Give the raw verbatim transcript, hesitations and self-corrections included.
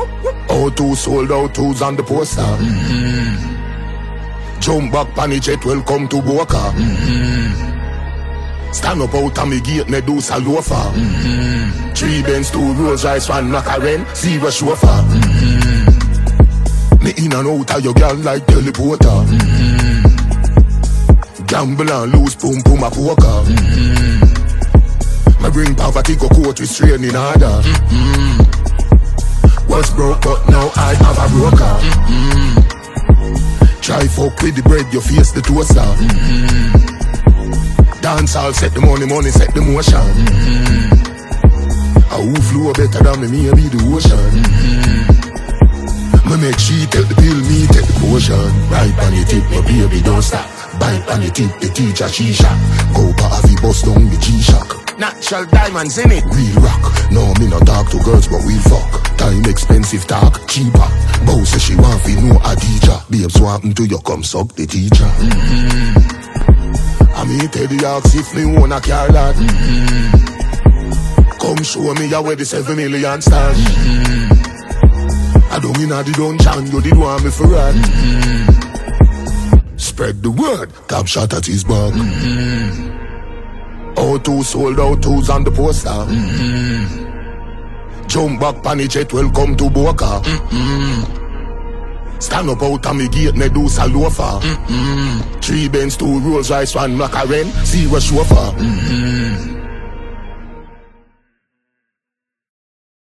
Oh, two sold out, two's on the poster. Mm-hmm. Jump back, panic jet, welcome to Boca. Mm-hmm. Stand up out of me gate, me do a loafer. Mm-hmm. Three Benz, two Rolls Royce, one Macarena, zero chauffeur. Mm-hmm. Me in and out of your girl like teleporter. Mm-hmm. Gamble and lose, pum pum a poker. Mm-hmm. Me bring poverty, go court with strain in order. Mm-hmm. Was broke but now I have a broker. Mm-hmm. Try fuck with the bread, you face the toaster. Mm-hmm. Dance all set the money, money set the motion. Mm-hmm. A who flow better than me, maybe the ocean. Mm-hmm. Me make she take the pill, me take the potion. Right on the tip, my baby don't stop. Bite on the tip, the teacher shisha. Go pa avi bust down the G-Shock. Natural diamonds in it. Real rock. No, me not talk to girls, but we fuck. Time expensive, talk cheaper. Bow say she want fi know a teacher. Babes, what happen to you? Come suck the teacher. Mm-hmm. I me tell the ox if me own a car lot. Mm-hmm. Come show me ya where the seven million stash. Mm-hmm. I don't mean I don't chant, you did want me for run. Mm-hmm. Spread the word, top shot at his back. Mm-hmm. Oh, two sold out, two's on the poster. Mm-hmm. Jump back, panic jet, welcome to Boca. Mm-hmm. Stand up out of me gate, me do a loafer. Mm-hmm. Three Benz, two Rolls Royce, one Macarena, zero chauffeur. Mm-hmm.